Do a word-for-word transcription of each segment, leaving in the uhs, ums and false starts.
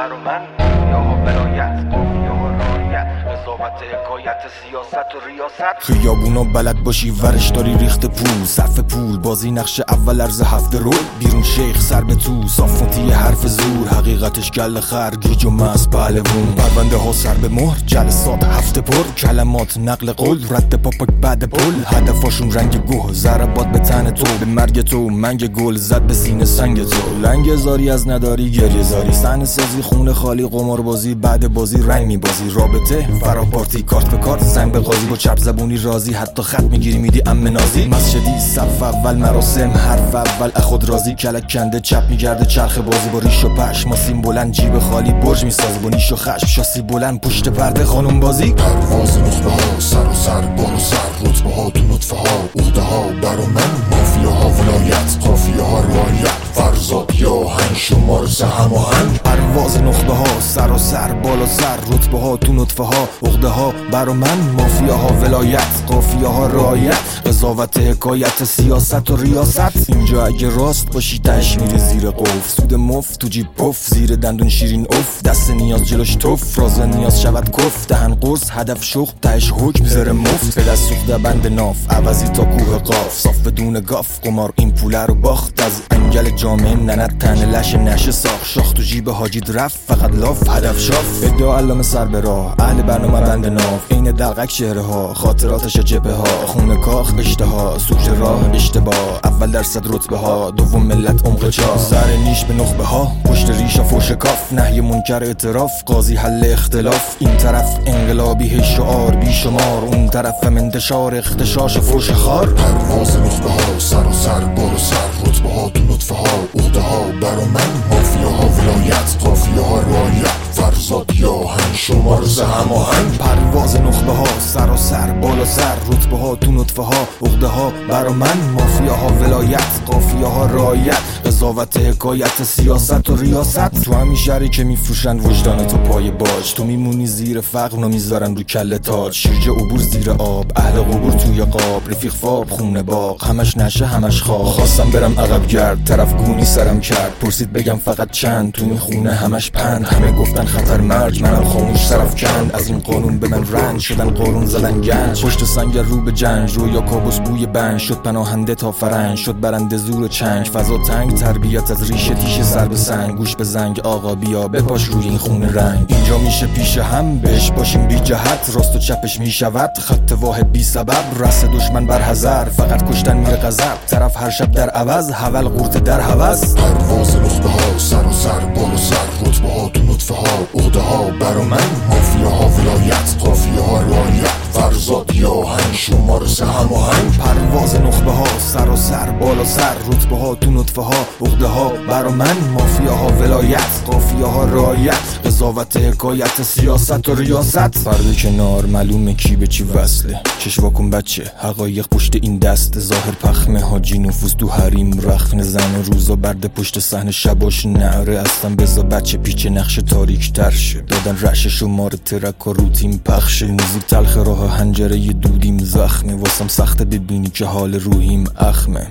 برا من یا ها ولایت یا ها رایت قضاوت حکایت سیاست و ریاست. خیابونا بلد باشی ورش داری ریخت پول صف پول بازی نقش اول ارز هفته رول بیرون شیخ سر به تو صافونتی حرف زور حقیقتش گل خر گیج و مست پهلوون پرونده ها سر به مهر جلسات هفته پر کلمات نقل قول رد پاپک بعد پل هدفاشون رنگ گوه ضربات به تن تو به مرگ تو منگ گل زد به سینه سنگ تو لنگ زاری از نداری گریه زاری صحنه سازی خونه خالی قمار بازی بعد بازی رنگ میبازی رابطه فرا پارتی کارت به کارت زنگ به قاضی با چپ زبونی رازی حتی خط میگیری میدی ام نازی مسجدی صف اول مراسم حرف اول اخود رازی کلک کنده چپ میگرده چرخ بازی با ریش و پش ماسین بلند جیب خالی برج میسازی با نیش و خشم شاسی بلند پشت پرده خانم بازی پرواز نخبه ها سر و سر بال و سر رتبه ها تو نطفه ها عقده ها برا من مافیا ها ولایت قافیه ها رایت فرزاد یا هنگ شمار سه هماهنگ پرواز نخبه ها سر و سر بالا سر رتبه ها تو نطفه ها عقده ها برا من مافیا ها ولایت قافیه ها رایت قضاوت حکایت سیاست و ریاست. اینجا اگه راست باشی تش میره زیر قفل سود مفت تو جیب پف زیر دندون شیرین اف دست نیاز جلوش توف راز نیاز شود کف دهن قرص هدف شخ تش حکم زر مفت به دست سوخته بند ناف عوضی تا کوه قاف صاف بدون گاف قمار این پوله رو باخت از انگل جامعه ننت تن لش نشه ساخت شاخ تو جیب حاجید رفت فقط لاف هدف شاف ادعا علامه سر به راه اهل برنامه بند ناف عین دلقک چهره ها خاطراتش جبهه ها خونه کاخ اشتها سوژه راه اشتباه اول درصد رتبه ها دوم ملت عمق چاه سر نیش به نخبه ها پشت ریشا فوش کاف نهی منکر اعتراف قاضی حل اختلاف این طرف انقلابی هی شعار بی شمار اون طرف هم انتشار اختشاش فوش خار پرواز نخبه ها سر و سر بال و سر رتبه ها تو نطفه ها عقده ها برا من مافیا ها ولایت قافیه ها رایت فرزاد یا هنگ شمار سه هماهنگ پرواز نخبه ها سر و سر بالا سر رتبه ها تو نطفه ها عقده ها برا من مافیا ها ولایت قافیه ها رایت قضاوت حکایت سیاست و ریاست. تو همین شهری که میفروشن وجدان تو پای باج تو میمونی زیر فقر و میذارن رو کله تاج شیرجه عبور زیر آب اهل قبور توی قاب رفیق فاب خونه باغ همش نشه همش خواب خواستم برم عقب گرد طرف گونی سرم کرد پرسید بگم فقط چند تو این خونه همش پند همه گفتن خطر مرگ منم خاموش طرف کند از این قانون به من رنج شدن قارون زدن گنج پشت سنگ رو به جنج رو یا کابوس بوی بنج شد پناهنده تا فرنج شد برنده زور چنگ فضا تنگ تربیت از ریشه تیشه سر به سنگ گوش به زنگ آقا بیا بپاش روی این خونه رنگ اینجا میشه پیش هم بهش باشیم بی جهت راست و چپش میشود خط واحد بی سبب رس دشمن بر حذر فقط کشتن میره غضب طرف هر شب در عوض حول قورت در هوس پرواز نخبه ها سر و سر بال و سر رتبه ها تو نطفه ها عقده ها برا من مافیا ها ولایت قافیه ها رایت فرزاد یا هنگ شمار سه هماهنگ پرواز نخبه ها سر و سر بالا سر رتبه ها تو نطفه ها عقده ها برا من مافیا ها ولایت قافیه ها رایت قضاوت حکایت سیاست و ریاست. فرد کنار معلومه کی به چی وصله چشوا کن بچه حقایق پشت این دست ظاهر پخمه حاجی نفوس تو حریم رخن زن روزا برد پشت صحنه شباش نعره اصلا بزا بچه پیچ نقش تاریک تر شه دادن رش شمار ترک و روتین پخشه موزیک تلخ راه هنجره ی دودیم زخمه واسم سخته ببینی که حال روحیم اخمه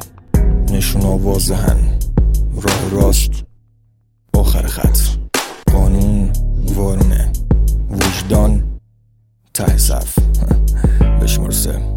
نشونا واضحن راه راست آخر خط قانون وارونه وجدان ته صف بشمار سه